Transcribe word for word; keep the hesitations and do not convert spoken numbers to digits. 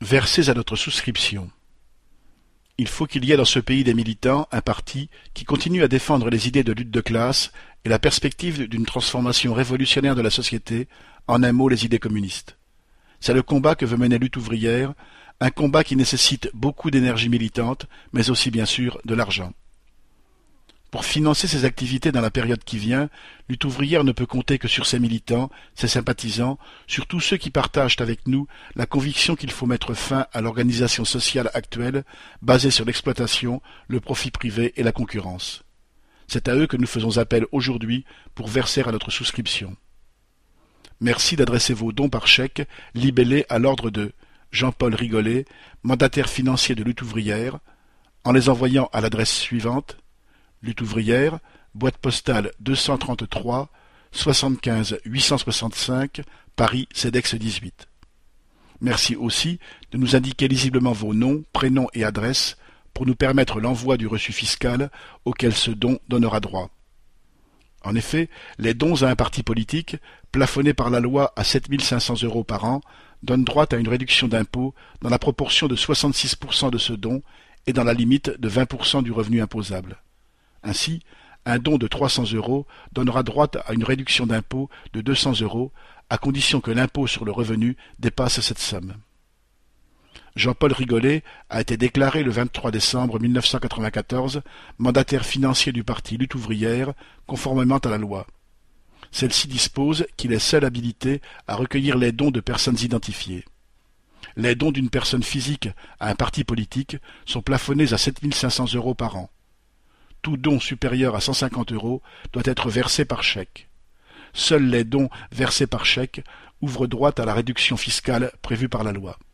Versez à notre souscription. Il faut qu'il y ait dans ce pays des militants, un parti, qui continue à défendre les idées de lutte de classe et la perspective d'une transformation révolutionnaire de la société, en un mot les idées communistes. C'est le combat que veut mener Lutte ouvrière, un combat qui nécessite beaucoup d'énergie militante, mais aussi bien sûr de l'argent. Pour financer ses activités dans la période qui vient, Lutte ouvrière ne peut compter que sur ses militants, ses sympathisants, sur tous ceux qui partagent avec nous la conviction qu'il faut mettre fin à l'organisation sociale actuelle, basée sur l'exploitation, le profit privé et la concurrence. C'est à eux que nous faisons appel aujourd'hui pour verser à notre souscription. Merci d'adresser vos dons par chèque, libellés à l'ordre de Jean-Paul Rigolet, mandataire financier de Lutte ouvrière, en les envoyant à l'adresse suivante: Lutte ouvrière, boîte postale deux cent trente-trois, soixante-quinze huit cent soixante-cinq, Paris, CEDEX dix-huit. Merci aussi de nous indiquer lisiblement vos noms, prénoms et adresses pour nous permettre l'envoi du reçu fiscal auquel ce don donnera droit. En effet, les dons à un parti politique, plafonnés par la loi à sept mille cinq cents euros par an, donnent droit à une réduction d'impôt dans la proportion de soixante-six pour cent de ce don et dans la limite de vingt pour cent du revenu imposable. Ainsi, un don de trois cents euros donnera droit à une réduction d'impôt de deux cents euros, à condition que l'impôt sur le revenu dépasse cette somme. Jean-Paul Rigolet a été déclaré le vingt-trois décembre mille neuf cent quatre-vingt-quatorze mandataire financier du parti Lutte ouvrière, conformément à la loi. Celle-ci dispose qu'il est seul habilité à recueillir les dons de personnes identifiées. Les dons d'une personne physique à un parti politique sont plafonnés à sept mille cinq cents euros par an. Tout don supérieur à cent cinquante euros doit être versé par chèque. Seuls les dons versés par chèque ouvrent droit à la réduction fiscale prévue par la loi.